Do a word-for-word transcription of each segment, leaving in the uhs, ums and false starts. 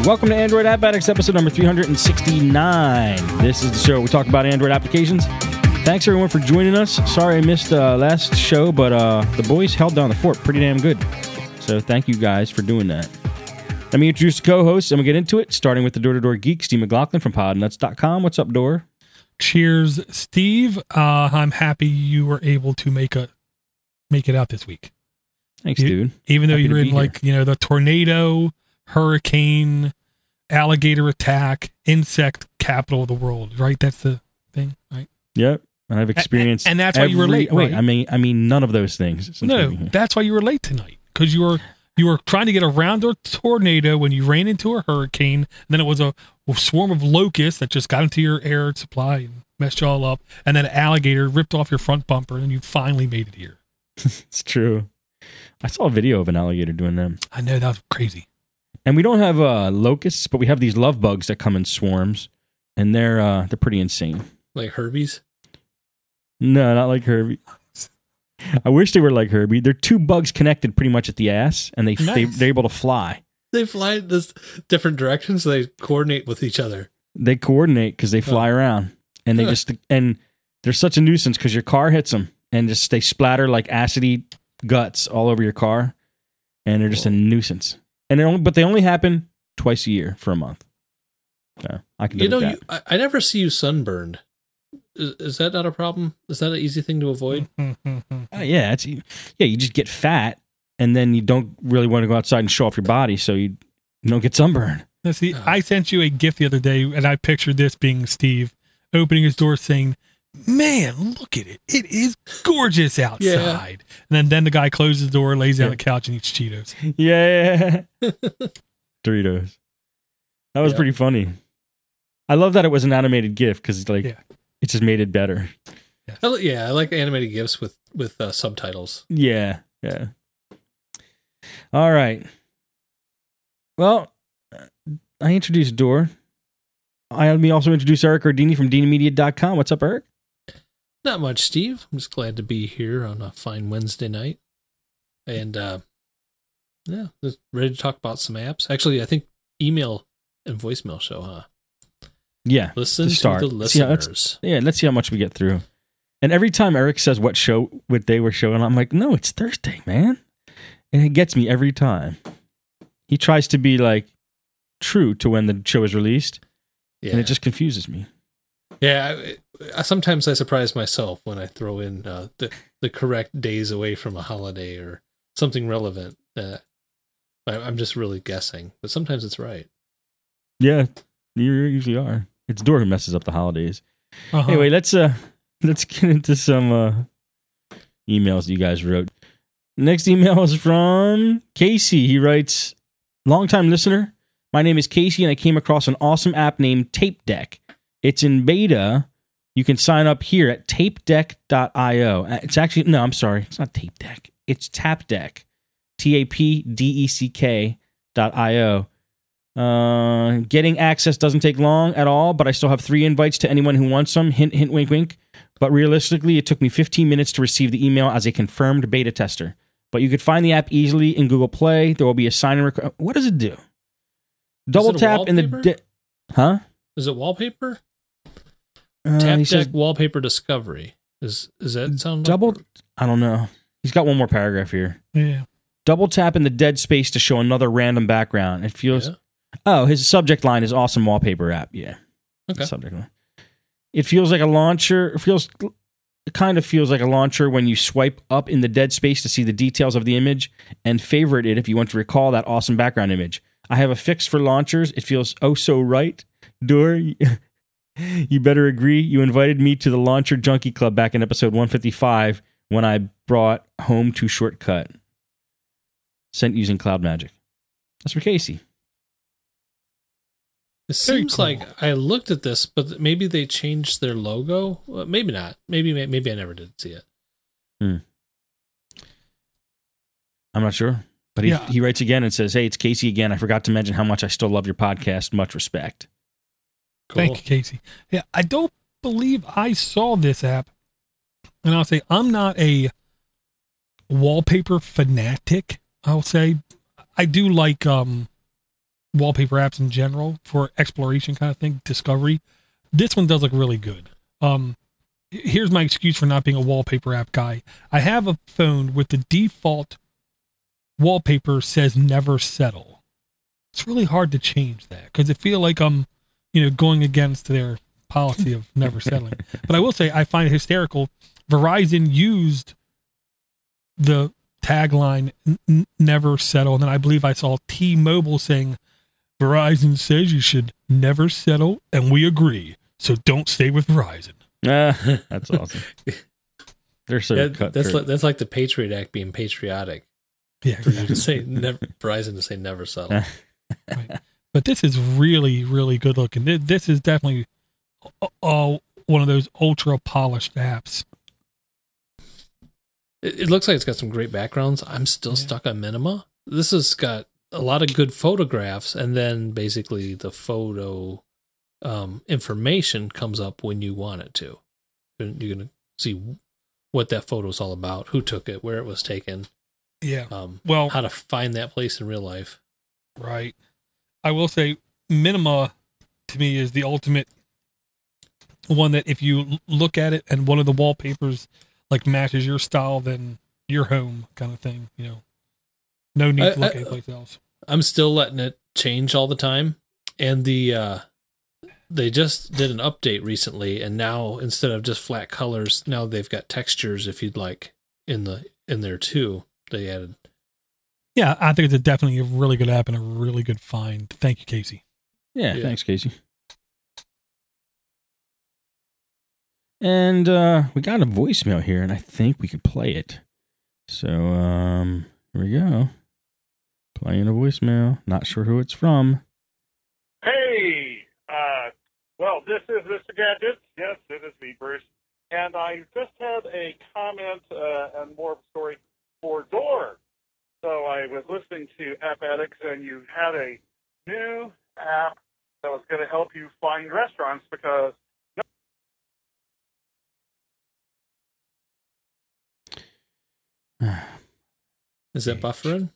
Welcome to Android App Addicts, episode number three hundred sixty-nine. This is the show where we talk about Android applications. Thanks, everyone, for joining us. Sorry I missed uh, last show, but uh, the boys held down the fort pretty damn good. So thank you guys for doing that. Let me introduce the co-hosts, and we'll get into it, starting with the Door-to-Door Geek, Steve McLaughlin from pod nuts dot com. What's up, Door? Cheers, Steve. Uh, I'm happy you were able to make a make it out this week. Thanks, you, dude. Even though Happy you're to in, be like, here. you know, the tornado, hurricane, alligator attack, insect capital of the world, right? That's the thing, right? Yep. And I've experienced and, and that's why you were late. Wait, right? I mean, I mean, none of those things. Since No, we've been here. that's why you were late tonight, because you were you were trying to get around a tornado when you ran into a hurricane. And then it was a, a swarm of locusts that just got into your air supply and messed you all up. And then an alligator ripped off your front bumper, and you finally made it here. It's true. I saw a video of an alligator doing them. I know, that was crazy. And we don't have uh, locusts, but we have these love bugs that come in swarms, and they're uh, they're pretty insane. Like Herbies? No, not like Herbie. I wish they were like Herbie. They're two bugs connected pretty much at the ass, and they, Nice. they they're able to fly. They fly in this different directions, so they coordinate with each other. They coordinate because they fly Oh. around, and they just and they're such a nuisance because your car hits them, and just they splatter like acidy guts all over your car, and they're just a nuisance. And they only, but they only happen twice a year for a month. So I can. You know, that. you, I, I never see you sunburned. Is, is that not a problem? Is that an easy thing to avoid? Oh, yeah, it's yeah. You just get fat, and then you don't really want to go outside and show off your body, so you, you don't get sunburn. Now, see, Oh. I sent you a gift the other day, and I pictured this being Steve opening his door saying, "Man, look at it. It is gorgeous outside." And then, then the guy closes the door, lays down Yeah. on the couch, and eats Cheetos. Yeah, Doritos. That was Yeah. pretty funny. I love that it was an animated GIF because like Yeah. it just made it better. I li- yeah, I like animated GIFs with, with uh, subtitles. Yeah, yeah. All right. Well, I introduced Door. I let me also introduce Eric Ordini from Dini Media dot com. What's up, Eric? Not much, Steve. I'm just glad to be here on a fine Wednesday night. And, uh, yeah, just ready to talk about some apps. Actually, I think email and voicemail show, huh? Yeah. Listen to, start. the Let's see how- let's- listeners. Yeah, let's see how much we get through. And every time Eric says what show, what day we're showing, I'm like, no, it's Thursday, man. And it gets me every time. He tries to be like true to when the show is released, Yeah. and it just confuses me. Yeah, I, I, sometimes I surprise myself when I throw in uh, the the correct days away from a holiday or something relevant. Uh, I, I'm just really guessing, but sometimes it's right. Yeah, you usually are. It's Door who messes up the holidays. Uh-huh. Anyway, let's uh let's get into some uh emails you guys wrote. Next email is from Casey. He writes, longtime listener, my name is Casey and I came across an awesome app named Tape Deck. It's in beta. You can sign up here at tape deck dot io. It's actually, no, I'm sorry. It's not Tape Deck. It's TapDeck. T A P D E C K dot I O. Uh, getting access doesn't take long at all, but I still have three invites to anyone who wants some. Hint, hint, wink, wink. But realistically, it took me fifteen minutes to receive the email as a confirmed beta tester. But you could find the app easily in Google Play. There will be a sign-in request. What does it do? Double it a tap in the... wallpaper? De- huh? Is it wallpaper? Uh, Tap he Deck says wallpaper discovery. Is is that sound double... Like? I don't know. He's got one more paragraph here. Yeah. Double tap in the dead space to show another random background. It feels... Yeah. Oh, his subject line is awesome wallpaper app. Yeah. Okay. Subject line. It feels like a launcher. It feels... It kind of feels like a launcher when you swipe up in the dead space to see the details of the image and favorite it if you want to recall that awesome background image. I have a fix for launchers. It feels oh so right. Door, you better agree. You invited me to the Launcher Junkie Club back in episode one fifty-five when I brought Home to Shortcut. Sent using Cloud Magic. That's for Casey. It Very seems cool. like I looked at this, but maybe they changed their logo. Well, maybe not. Maybe maybe I never did see it. Hmm. I'm not sure. But he, Yeah. he writes again and says, hey, it's Casey again. I forgot to mention how much I still love your podcast. Much respect. Cool. Thank you, Casey. Yeah, I don't believe I saw this app. And I'll say, I'm not a wallpaper fanatic, I'll say. I do like um wallpaper apps in general for exploration kind of thing, discovery. This one does look really good. Um, here's my excuse for not being a wallpaper app guy. I have a phone with the default wallpaper says never settle. It's really hard to change that because I feel like I'm, you know, going against their policy of never settling. But I will say I find it hysterical. Verizon used the tagline n- never settle. And then I believe I saw T-Mobile saying Verizon says you should never settle and we agree. So don't stay with Verizon. Uh, that's awesome. They're so yeah, cut that's through. like, that's like the Patriot Act being patriotic. Yeah, For you to say never, Verizon to say never settle. right. But this is really, really good looking. This is definitely uh, one of those ultra polished apps. It, it looks like it's got some great backgrounds. I'm still yeah. stuck on Minima. This has got a lot of good photographs, and then basically the photo um, information comes up when you want it to. You're going to see what that photo is all about, who took it, where it was taken. Yeah. Um, well, how to find that place in real life. Right. I will say Minima to me is the ultimate one that if you look at it and one of the wallpapers like matches your style, then you're home kind of thing, you know, no need to look I, I, anyplace else. I'm still letting it change all the time. And the, uh, they just did an update recently, and now instead of just flat colors, now they've got textures if you'd like in the, in there too. They added. Yeah, I think it's a definitely a really good app and a really good find. Thank you, Casey. Yeah, yeah. Thanks, Casey. And uh, we got a voicemail here, and I think we could play it. So um, here we go. Playing a voicemail. Not sure who it's from. Hey, uh, well, this is Mister Gadget. Yes, it is me, Bruce. And I just had a comment uh, and more of a story for Door. So I was listening to App Addicts, and you had a new app that was going to help you find restaurants because. No- Is that buffering?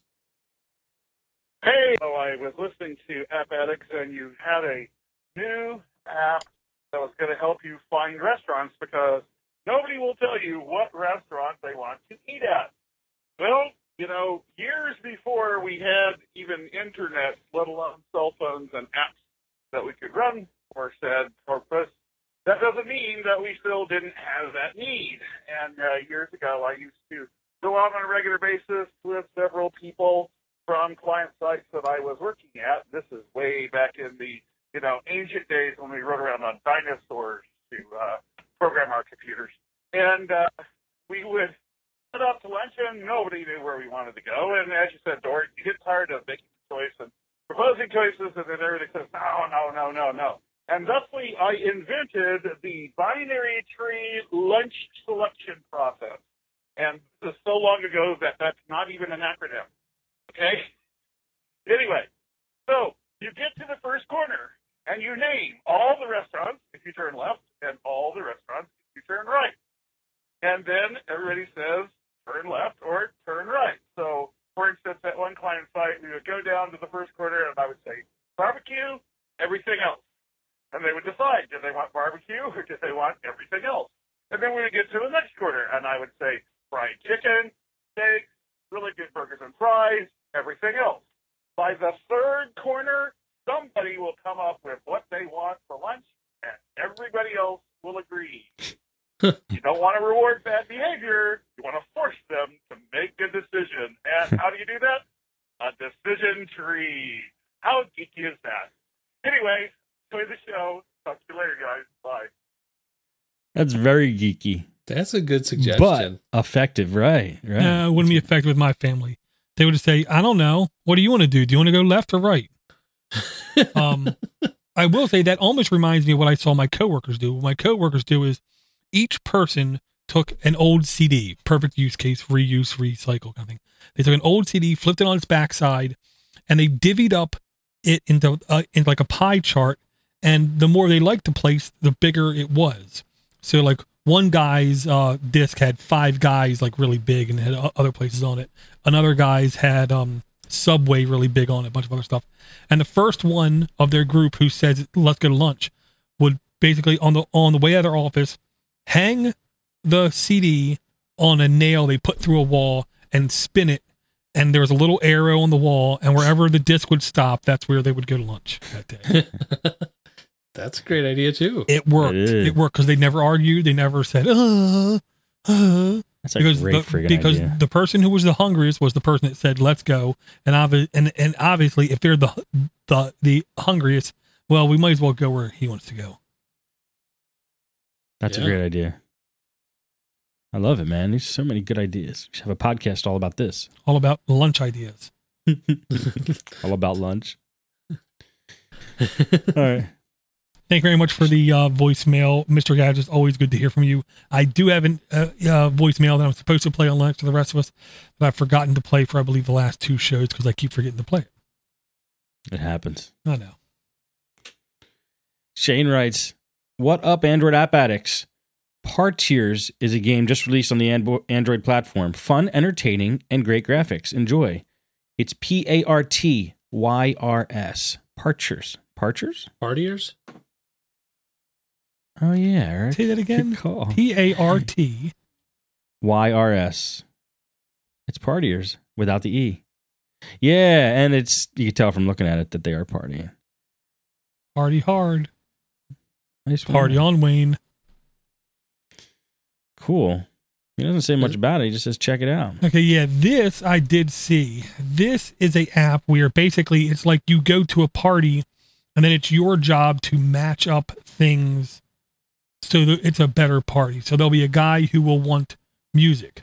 Hey, so I was listening to App Addicts, and you had a new app that was going to help you find restaurants because nobody will tell you what restaurant they want to eat at. Well, you know, years before we had even internet, let alone cell phones and apps that we could run for said purpose, that doesn't mean that we still didn't have that need. And uh, years ago, I used to go out on a regular basis with several people from client sites that I was working at. This is way back in the, you know, ancient days when we rode around on dinosaurs to uh, program our computers. And uh, we would set up to lunch, and nobody knew where we wanted to go. And as you said, Dory, you get tired of making a choice and proposing choices, and then everybody says, no, no, no, no, no. And thusly, I invented the binary tree lunch selection process. And this is so long ago that that's not even an acronym. Okay? Anyway, so you get to the first corner, and you name all the restaurants if you turn left, and all the restaurants if you turn right. And then everybody says, turn left or turn right. So, for instance, at one client site, we would go down to the first corner, and I would say, barbecue, everything else. And they would decide, did they want barbecue or did they want everything else? And then we would get to the next corner, and I would say, fried chicken, steak, really good burgers and fries, everything else. By the third corner, somebody will come up with what they want for lunch, and everybody else will agree. You don't want to reward bad behavior. You want to force them to make a decision. And how do you do that? A decision tree. How geeky is that? Anyway, enjoy the show. Talk to you later, guys. Bye. That's very geeky. That's a good suggestion. But effective, right? Right. No, uh, it wouldn't be effective with my family. They would say, I don't know. What do you want to do? Do you want to go left or right? um, I will say that almost reminds me of what I saw my coworkers do. What my coworkers do is each person took an old C D, perfect use case, reuse, recycle kind of thing. They took an old C D, flipped it on its backside, and they divvied up it into, uh, into like a pie chart. And the more they liked the place, the bigger it was. So like one guy's uh, disc had five guys like really big and had other places on it. Another guy's had um, Subway really big on it, a bunch of other stuff. And the first one of their group who says, let's go to lunch, would basically on the on the way out of their office, hang the C D on a nail they put through a wall and spin it. And there was a little arrow on the wall, and wherever the disc would stop, that's where they would go to lunch that day. That's a great idea too. It worked. It is. It worked because they never argued. They never said, uh, uh. That's a Because, great the, friggin' because idea. the person who was the hungriest was the person that said, let's go. And, obvi- and, and obviously, if they're the, the, the hungriest, well, we might as well go where he wants to go. That's Yeah. a great idea. I love it, man. There's so many good ideas. We should have a podcast all about this. All about lunch ideas. All about lunch. All right. Thank you very much for the uh, voicemail. Mister Gadget, it's always good to hear from you. I do have a uh, uh, voicemail that I'm supposed to play on lunch to the rest of us that I've forgotten to play for, I believe, the last two shows because I keep forgetting to play it. It happens. I know. Shane writes, what up, Android app addicts? Partiers is a game just released on the Andro- Android platform. Fun, entertaining, and great graphics. Enjoy. It's P A R T Y R S. Partiers. Partiers? Partiers? Oh, yeah, Eric. Say that Good again. call. P A R T. Y R S. It's partiers without the E. Yeah, and it's, you can tell from looking at it that they are partying. Party hard. Nice one. Party on, Wayne. Cool. He doesn't say much about it. He just says, check it out. Okay, yeah, this I did see. This is a app where basically it's like you go to a party and then it's your job to match up things so that it's a better party. So there'll be a guy who will want music.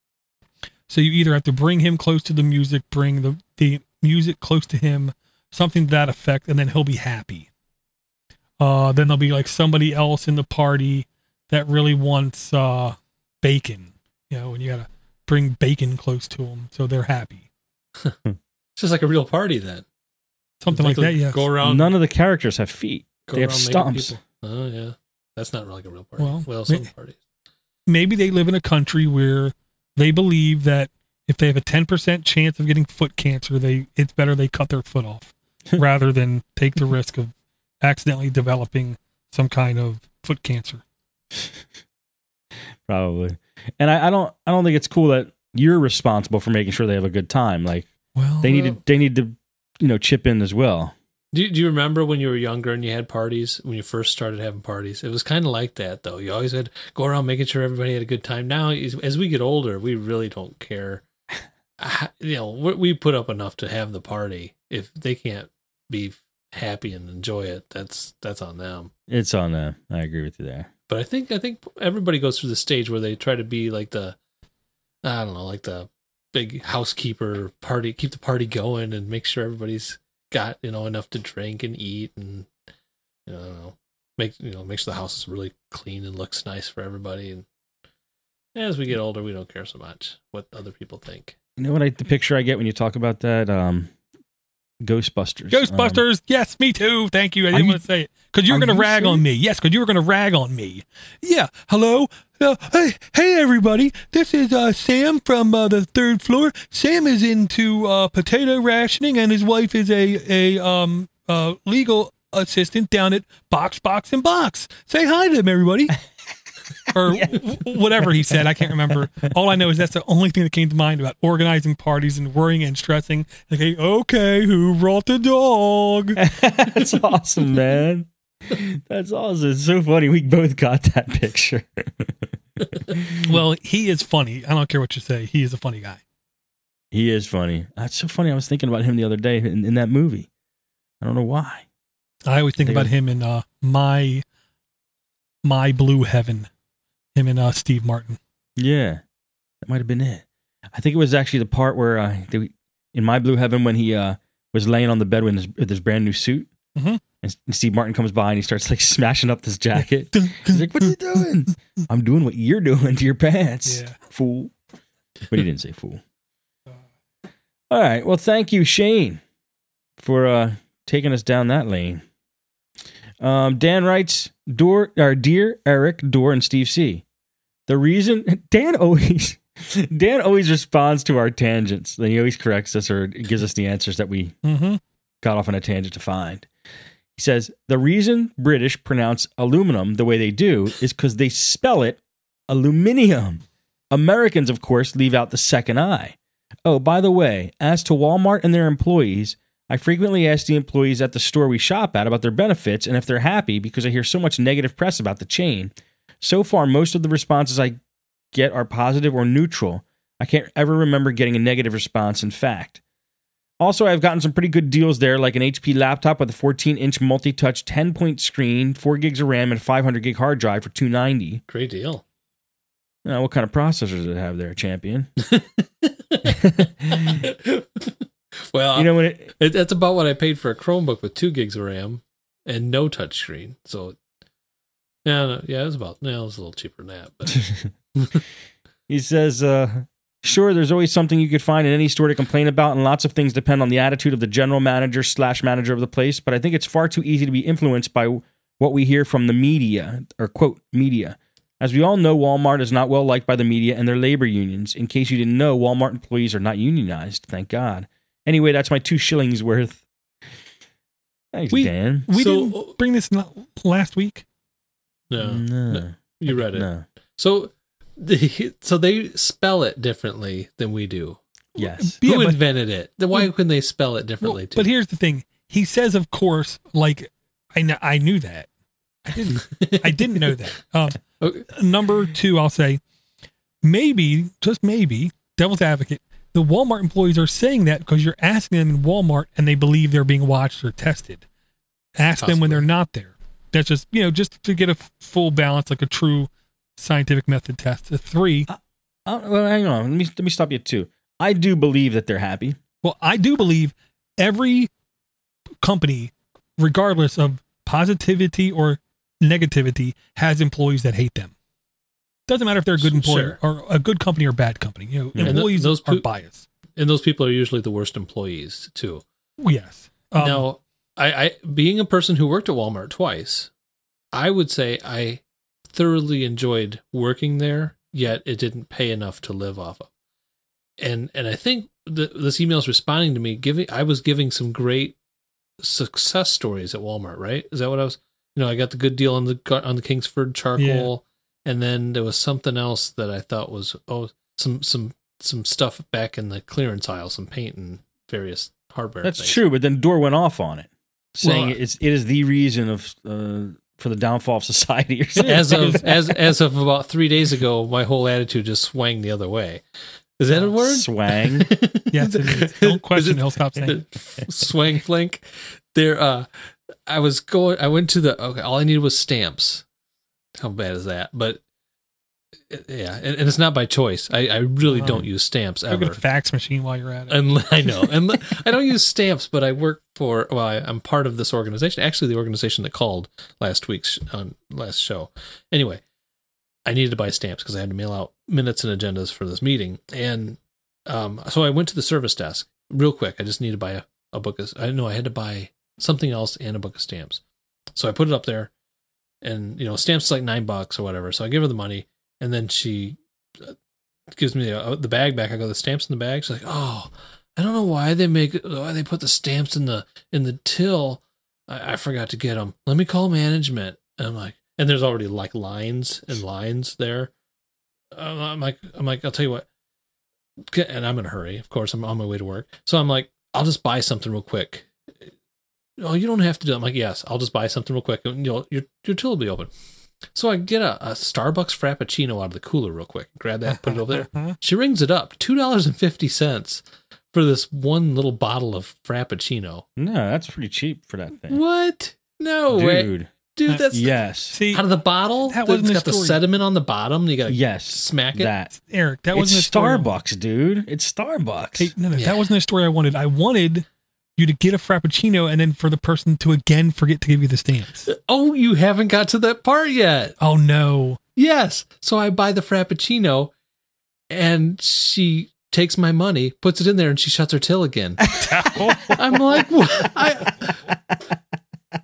So you either have to bring him close to the music, bring the, the music close to him, something to that effect, and then he'll be happy. Uh, then there'll be like somebody else in the party that really wants uh, bacon, you know, and you got to bring bacon close to them so they're happy. It's just like a real party then. Something like that, yes. Go around. None of the characters have feet. go They have around making stumps. people- Oh yeah, that's not like a real party. Well, Well, some may- parties. Maybe they live in a country where they believe that if they have a ten percent chance of getting foot cancer, they it's better they cut their foot off rather than take the risk of accidentally developing some kind of foot cancer. Probably. And I, I don't I don't think it's cool that you're responsible for making sure they have a good time. Like Well, they need to they need to, you know, chip in as well. Do you, do you remember when you were younger and you had parties, when you first started having parties? It was kind of like that, though. You always had to go around making sure everybody had a good time. Now, as as we get older, we really don't care. You know, we we put up enough to have the party. If they can't be happy and enjoy it, that's that's on them. It's on them. I agree with you there. But I think I think everybody goes through the stage where they try to be like the, I don't know, like the big housekeeper party, keep the party going and make sure everybody's got, you know, enough to drink and eat and, you know, make, you know, makes the house really clean and looks nice for everybody. And as we get older, we don't care so much what other people think. You know what I the picture I get when you talk about that? Um Ghostbusters. Ghostbusters. Um, Yes, me too. Thank you. I Are didn't you- want to say it because you were are going to you rag serious? on me. Yes, because you were going to rag on me. Yeah. Hello. Uh, hey, hey, everybody. This is uh, Sam from uh, the third floor. Sam is into uh, potato rationing, and his wife is a a um uh, legal assistant down at Box Box and Box. Say hi to them, everybody. Or w- whatever he said. I can't remember. All I know is that's the only thing that came to mind about organizing parties and worrying and stressing. Okay, okay, who brought the dog? That's awesome, man. That's awesome. It's so funny. We both got that picture. Well, he is funny. I don't care what you say. He is a funny guy. He is funny. That's so funny. I was thinking about him the other day in, in that movie. I don't know why. I always think Think about of- him in uh, my my Blue Heaven. Him and uh, Steve Martin. Yeah, that might have been it. I think it was actually the part where uh, they, in My Blue Heaven when he uh, was laying on the bed with his, with his brand new suit, Mhm. and Steve Martin comes by and he starts like smashing up this jacket. He's like, "What are you doing?" "I'm doing what you're doing to your pants, Yeah. fool." But he didn't say fool. All right. Well, thank you, Shane, for uh, taking us down that lane. Um, Dan writes, Door, or Dear Eric, Dor, and Steve C. The reason Dan always Dan always responds to our tangents. He always corrects us or gives us the answers that we Mm-hmm. got off on a tangent to find. He says, the reason British pronounce aluminum the way they do is because they spell it aluminium. Americans, of course, leave out the second I. Oh, by the way, as to Walmart and their employees, I frequently ask the employees at the store we shop at about their benefits and if they're happy because I hear so much negative press about the chain. So far, most of the responses I get are positive or neutral. I can't ever remember getting a negative response, in fact. Also, I've gotten some pretty good deals there, like an H P laptop with a fourteen-inch multi-touch ten-point screen, four gigs of RAM, and a five hundred gig hard drive for two hundred ninety dollars. Great deal. Now, what kind of processors does it have there, champion? Well, You know when it, it, that's about what I paid for a Chromebook with two gigs of RAM and no touchscreen. So, yeah, no, yeah, it was about, no, it was a little cheaper than that. But he says, uh, sure, there's always something you could find in any store to complain about, and lots of things depend on the attitude of the general manager slash manager of the place, but I think it's far too easy to be influenced by what we hear from the media, or quote, media. As we all know, Walmart is not well liked by the media and their labor unions. In case you didn't know, Walmart employees are not unionized, thank God. Anyway, that's my two shillings worth. Thanks, We- Dan. We So- didn't bring this not last week. no, No. no, you read it. No. So, the, so they spell it differently than we do. Yes. Yeah, Who but- invented it? Then why Well- couldn't they spell it differently Well, too? but here's the thing. He says, of course, like I kn- I knew that. I didn't. I didn't know that. Um, Okay. number two, I'll say, maybe, just maybe, devil's advocate, the Walmart employees are saying that because you're asking them in Walmart and they believe they're being watched or tested. Ask them when Possibly. they're not there. That's just, you know, just to get a f- full balance, like a true scientific method test. The three, Uh, well, hang on. Let me, let me stop you at two. I do believe that they're happy. well, I do believe every company, regardless of positivity or negativity, has employees that hate them. Doesn't matter if they're a good employee Sure. or a good company or bad company. You know, And th- employees those are peo- biased. And those people are usually the worst employees too. Yes. Um, now, I, I being a person who worked at Walmart twice, I would say I thoroughly enjoyed working there. Yet it didn't pay enough to live off of. And and I think the, this email is responding to me giving. I was giving some great success stories at Walmart. Right? Is that what I was? You know, I got the good deal on the on the Kingsford charcoal, and then there was something else that I thought was oh some some some stuff back in the clearance aisle, some paint and various hardware. That's things. true, but then Door went off on it, saying Well, it's it is the reason of uh, for the downfall of society or something. As of as as of about three days ago, my whole attitude just swang the other way. Is that a word? Swang. Yes, it is. Don't question Is it. He'll stop saying it. Swang flank. There, uh, I was going. I went to the. Okay, all I needed was stamps. How bad is that? But yeah, and, and it's not by choice. I, I really Wow. don't use stamps Go get ever. a fax machine while you're at it. And I know, and I don't use stamps, but I work for. Well, I, I'm part of this organization. Actually, the organization that called last week's on last show. Anyway, I needed to buy stamps because I had to mail out minutes and agendas for this meeting, and um, so I went to the service desk real quick. I just needed to buy a, a book of. I didn't know I had to buy something else and a book of stamps. So I put it up there, and you know, stamps is like nine bucks or whatever. So I give her the money, and then she gives me the, the bag back. I go, the stamps in the bag. She's like, oh, I don't know why they make why they put the stamps in the in the till. I, I forgot to get them. Let me call management. And I'm like, and there's already like lines and lines there. Uh, I'm like, I'm like, I'll tell you what. And I'm in a hurry. Of course, I'm on my way to work. So I'm like, I'll just buy something real quick. Oh, you don't have to do it. I'm like, yes, I'll just buy something real quick. And you'll, your your till will be open. So I get a, a Starbucks Frappuccino out of the cooler real quick. Grab that, put it over there. She rings it up, two dollars and fifty cents for this one little bottle of Frappuccino. No, that's pretty cheap for that thing. What? No way. Dude. Dude, that's Yes. See, out of the bottle. That wasn't it's the got the story. sediment on the bottom. You got to Yes. smack it. That. Eric, that It's wasn't a story. Starbucks, dude. It's Starbucks. Hey, no, no, Yeah. that wasn't the story I wanted. I wanted you to get a Frappuccino and then for the person to again forget to give you the stamps. Oh, you haven't got to that part yet. Oh, no. Yes. So I buy the Frappuccino and she takes my money, puts it in there, and she shuts her till again. I'm like, what? I,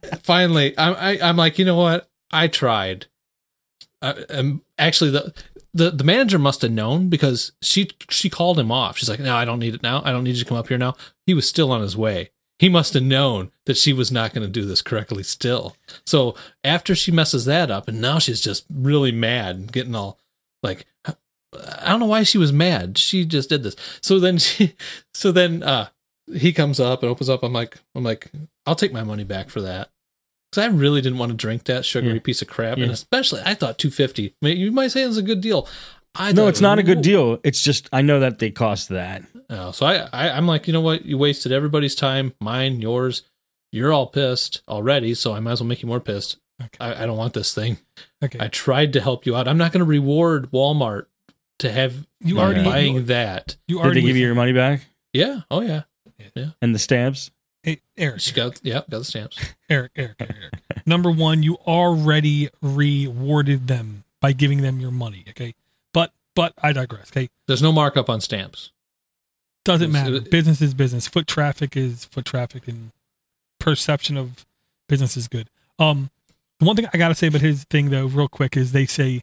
finally, I'm, I, I'm like, you know what? I tried. I, um, actually, the the, the manager must have known because she she called him off. She's like, no, I don't need it now. I don't need you to come up here now. He was still on his way. He must have known that she was not going to do this correctly still. So after she messes that up, and now she's just really mad and getting all like, I don't know why she was mad. She just did this. So then she, so then uh, he comes up and opens up. I'm like, I'm like, I'll take my money back for that. Because I really didn't want to drink that sugary yeah. piece of crap. Yeah. And especially, I thought two fifty. I mean, you might say it's a good deal. I no, it's not a good deal. It's just, I know that they cost that. Oh, so I, I, I'm like, you know what? You wasted everybody's time, mine, yours. You're all pissed already, so I might as well make you more pissed. Okay. I, I don't want this thing. Okay. I tried to help you out. I'm not going to reward Walmart to have you already buying you, that. You already Did they give you your money back? Yeah. Oh, yeah. Yeah. And the stamps? Hey, Eric. She got, yeah, got the stamps. Eric, Eric, Eric, Eric. Number one, you already rewarded them by giving them your money, okay? But but I digress, okay? There's no markup on stamps. Doesn't matter. It, business is business. Foot traffic is foot traffic, and perception of business is good. Um, the one thing I got to say about his thing, though, real quick, is they say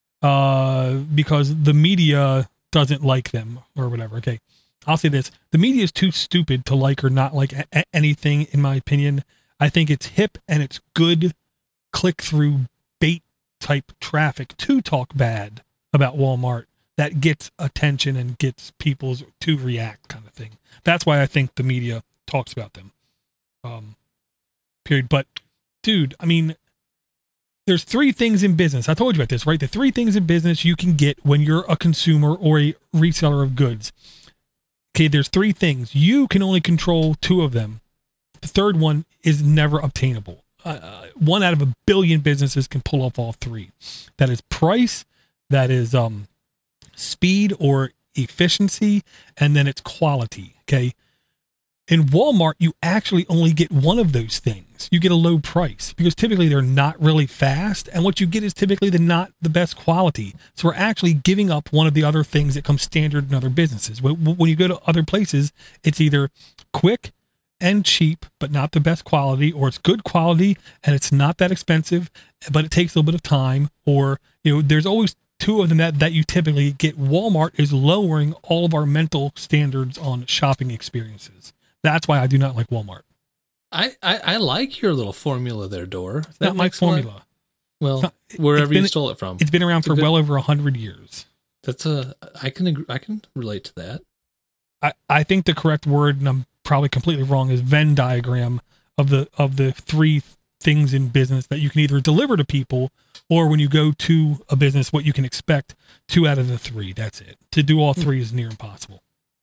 uh, because the media doesn't like them or whatever, okay? I'll say this. The media is too stupid to like or not like a- anything, in my opinion. I think it's hip and it's good click-through bait type traffic to talk bad about Walmart that gets attention and gets people to react kind of thing. That's why I think the media talks about them. Um, period. But, dude, I mean, there's three things in business. I told you about this, right? The three things in business you can get when you're a consumer or a reseller of goods. Okay, there's three things. You can only control two of them. The third one is never obtainable. Uh, one out of a billion businesses can pull off all three. That is price, that is um, speed or efficiency, and then it's quality, okay? In Walmart, you actually only get one of those things. You get a low price because typically they're not really fast, and what you get is typically the not the best quality. So we're actually giving up one of the other things that comes standard in other businesses. When, when you go to other places, it's either quick and cheap, but not the best quality, or it's good quality and it's not that expensive, but it takes a little bit of time, or, you know, there's always two of them that, that you typically get. Walmart is lowering all of our mental standards on shopping experiences. That's why I do not like Walmart. I, I, I like your little formula there, Door. It's not my formula. Well, not, wherever been, you stole it from. It's been around it's for good, well over a hundred years. That's a, I can agree, I can relate to that. I, I think the correct word, and I'm probably completely wrong, is Venn diagram of the, of the three things in business that you can either deliver to people, or when you go to a business, what you can expect. Two out of the three. That's it. To do all three is near impossible.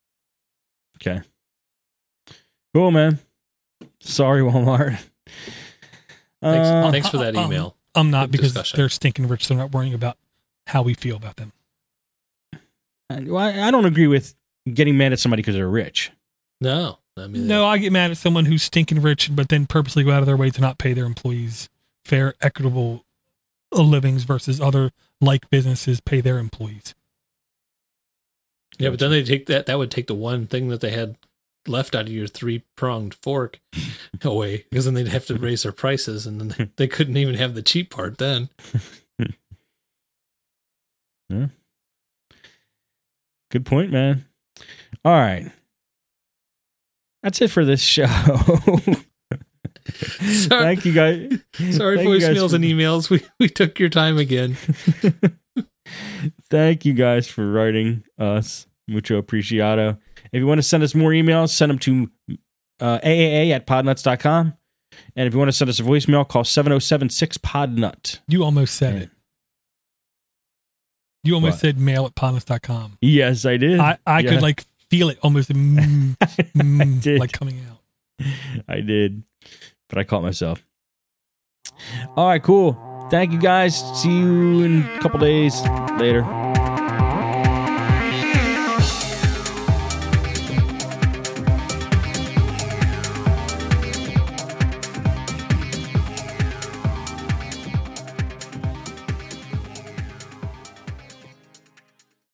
Okay. Cool, man. Sorry, Walmart. Thanks, uh, thanks for that email. I'm not, because discussion. They're stinking rich. They're not worrying about how we feel about them. Well, I don't agree with getting mad at somebody because they're rich. No. I mean, no, I get mad at someone who's stinking rich, but then purposely go out of their way to not pay their employees fair, equitable livings versus other like businesses pay their employees. Yeah, but then they take that, that would take the one thing that they had left out of your three-pronged fork away, because then they'd have to raise their prices, and then they couldn't even have the cheap part then. Yeah. Good point, man. All right. That's it for this show. Thank you guys. Sorry, voicemails and emails. We we took your time again. Thank you guys for writing us. Mucho apreciado. If you want to send us more emails, send them to uh, A A A at podnuts dot com. And if you want to send us a voicemail, call seven oh seven six podnut. You almost said yeah. it. You almost what? said mail at podnuts dot com. Yes, I did. I, I yeah. could like feel it almost mm, mm, like coming out. I did. But I caught myself. All right, cool. Thank you guys. See you in a couple days. Later.